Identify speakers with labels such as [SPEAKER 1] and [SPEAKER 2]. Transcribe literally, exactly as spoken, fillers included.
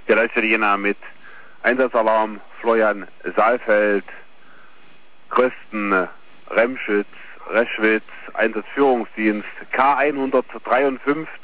[SPEAKER 1] Ja, da ist ja die Jena mit Einsatzalarm Florian Saalfeld, Krösten, Remschütz, Reschwitz, Einsatzführungsdienst K hundertdreiundfünfzig.